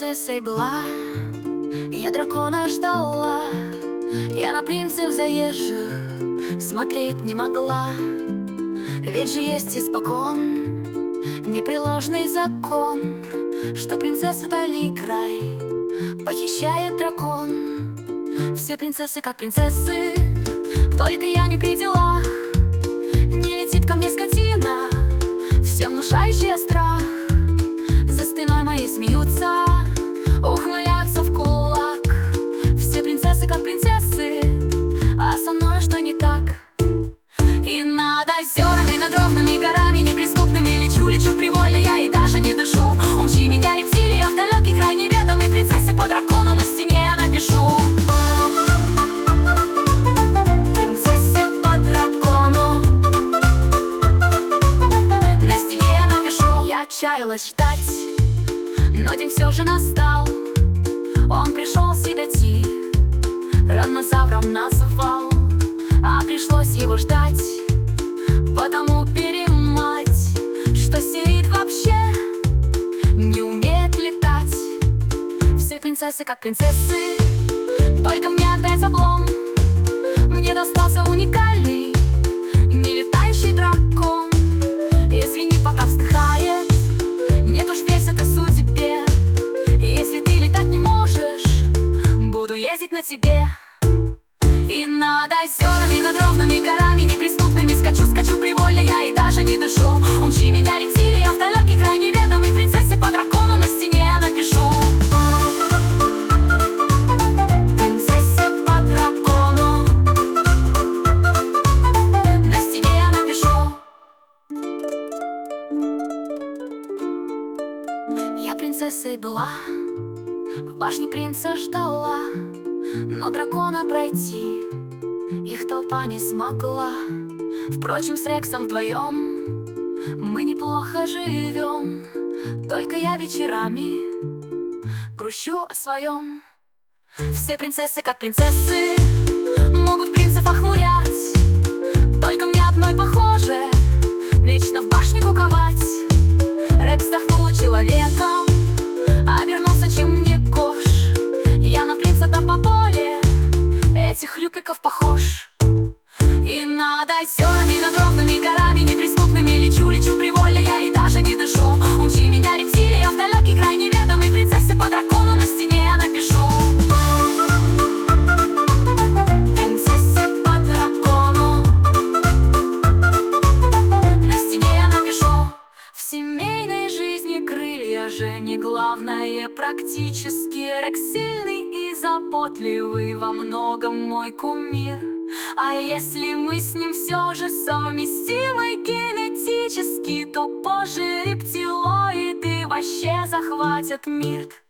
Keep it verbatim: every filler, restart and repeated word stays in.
принцессой была, я дракона ждала. Я на принцев заезжих смотреть не могла. Ведь же есть испокон непреложный закон, что принцесса дальний край похищает дракон. Все принцессы как принцессы, только я не при делах. Не летит ко мне скотина, всем внушающая страх. За спиной моей смеются, ухмыляются в кулак. Все принцессы как принцессы, а со мной что не так? И над озерами, над ровными горами неприступными лечу, лечу привольно я и даже не дышу. Умчи меня, рептилия, в далекий край неведомой принцессе по дракону на стене я напишу. Принцессе по дракону на стене я напишу. Я отчаялась ждать, но день все же настал. Он пришел седати, раннозавром называл, а пришлось его ждать, потому перемать, что сидит вообще не умеет летать. Все принцессы как принцессы, только мне опять облом. Мне достался уникальный нелетающий дракон. Извини, пока вздыхает, нет уж весь это судьбе. Если ты летать не можешь, буду ездить на тебе. И над озерами, над ровными горами неприступными скачу, скачу привольно я и даже не дышу. Умчи меня, рептилия, в далекий край неведомой принцессе по дракону на стене я напишу. Принцессе по дракону на стене я напишу. Я принцессой была, в башне принца ждала, но дракона пройти их толпа не смогла. Впрочем, с Рексом вдвоем мы неплохо живем. Только я вечерами грущу о своем. Все принцессы как принцессы могут принцев охмурять, только мне одной похоже вечно в башне куковать. Рекс вздохнул человеком, обернулся чем не кош. Я на принца-то по поле этих люкиков похож. И над озерами, над ровными горами неприступными лечу, лечу привольно я и даже не дышу. Умчи меня, рептилия, в далекий край неведомой принцессе по дракону на стене я напишу. Принцессе по дракону на стене я напишу. В семейной жизни крылья же не главное практически. Рекс сильный и заботливый, во многом мой кумир. А если мы с ним все же совместимы генетически, то позже рептилоиды вообще захватят мир.